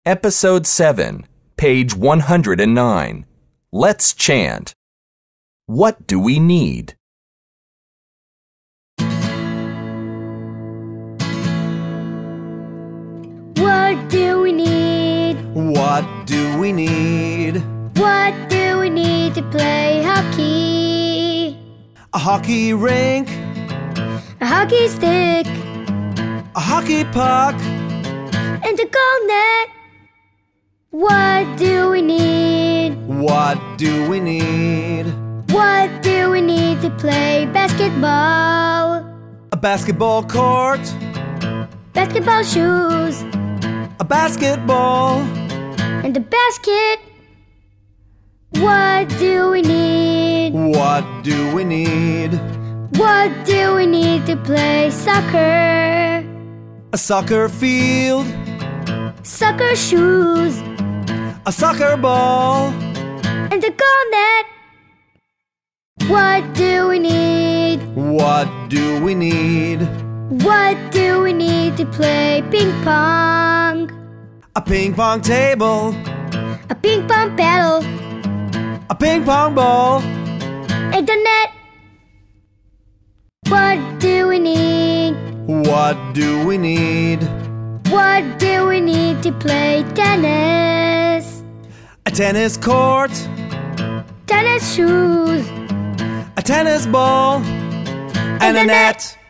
Episode 7, page 109. Let's chant. What do we need? What do we need? What do we need? What do we need to play hockey? A hockey rink, A hockey stick a hockey puck, and a goal net. What do we need? what do we need? What do we need to play basketball? A basketball court, Basketball shoes a basketball, and a basket. What do we need? what do we need? What do we need to play soccer? A soccer field, Soccer shoes a soccer ball, and a goal net. What do we need? what do we need? What do we need to play ping pong? A ping pong table, A ping pong paddle a ping pong ball, and a net. What do we need? what do we need? What do we need to play tennis? A tennis court, Tennis shoes a tennis ball, and a net.